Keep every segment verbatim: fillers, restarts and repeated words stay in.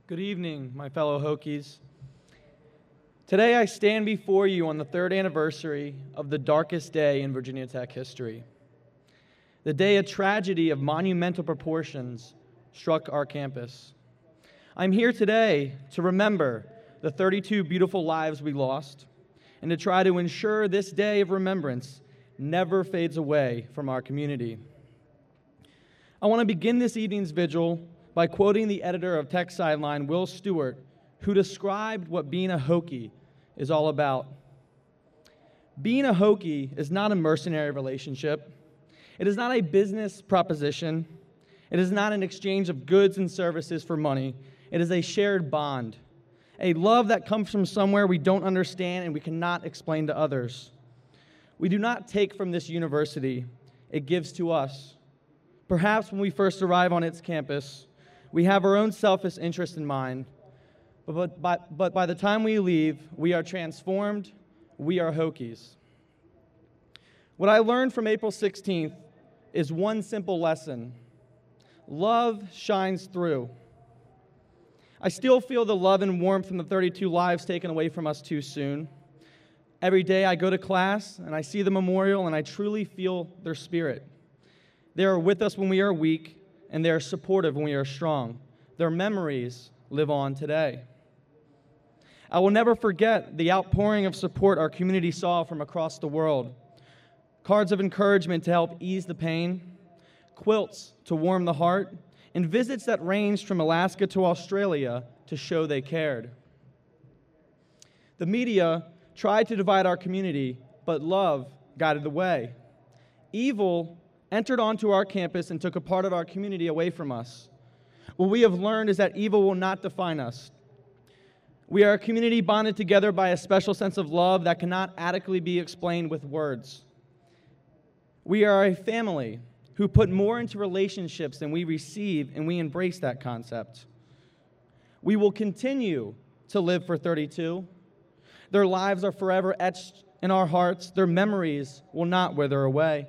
Good evening, my fellow Hokies. Today I stand before you on the third anniversary of the darkest day in Virginia Tech history. The day a tragedy of monumental proportions struck our campus. I'm here today to remember the thirty-two beautiful lives we lost and to try to ensure this day of remembrance never fades away from our community. I want to begin this evening's vigil by quoting the editor of Tech Sideline, Will Stewart, who described what being a Hokie is all about. Being a Hokie is not a mercenary relationship. It is not a business proposition. It is not an exchange of goods and services for money. It is a shared bond, a love that comes from somewhere we don't understand and we cannot explain to others. We do not take from this university. It gives to us. Perhaps when we first arrive on its campus, we have our own selfish interest in mind, but, but, by, but by the time we leave, we are transformed, we are Hokies. What I learned from April sixteenth is one simple lesson. Love shines through. I still feel the love and warmth from the thirty-two lives taken away from us too soon. Every day I go to class and I see the memorial and I truly feel their spirit. They are with us when we are weak, and they are supportive when we are strong. Their memories live on today. I will never forget the outpouring of support our community saw from across the world. Cards of encouragement to help ease the pain, quilts to warm the heart, and visits that ranged from Alaska to Australia to show they cared. The media tried to divide our community, but love guided the way. Evil entered onto our campus and took a part of our community away from us. What we have learned is that evil will not define us. We are a community bonded together by a special sense of love that cannot adequately be explained with words. We are a family who put more into relationships than we receive, and we embrace that concept. We will continue to live for thirty-two. Their lives are forever etched in our hearts. Their memories will not wither away.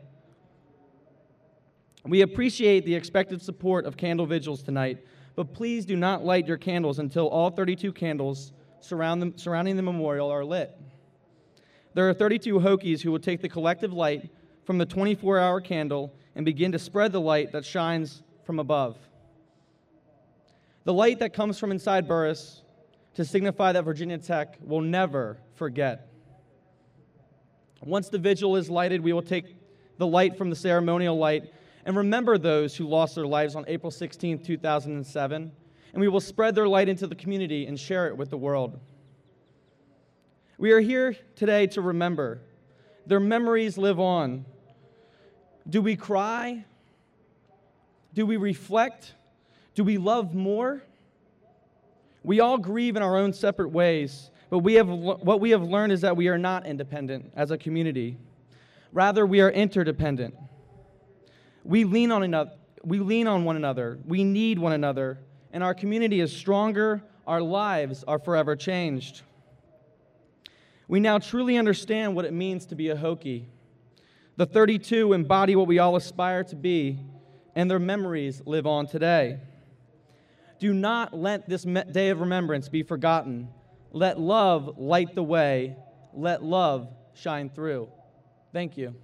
We appreciate the expected support of candle vigils tonight, but please do not light your candles until all thirty-two candles surround them, surrounding the memorial are lit. There are thirty-two Hokies who will take the collective light from the twenty-four hour candle and begin to spread the light that shines from above. The light that comes from inside Burris to signify that Virginia Tech will never forget. Once the vigil is lighted, we will take the light from the ceremonial light and remember those who lost their lives on April sixteenth, two thousand seven, and we will spread their light into the community and share it with the world. We are here today to remember. Their memories live on. Do we cry? Do we reflect? Do we love more? We all grieve in our own separate ways, but we have, what we have learned is that we are not independent as a community. Rather, we are interdependent. We lean on another, we lean on one another, we need one another, and our community is stronger, our lives are forever changed. We now truly understand what it means to be a Hokie. The thirty-two embody what we all aspire to be, and their memories live on today. Do not let this day of remembrance be forgotten. Let love light the way. Let love shine through. Thank you.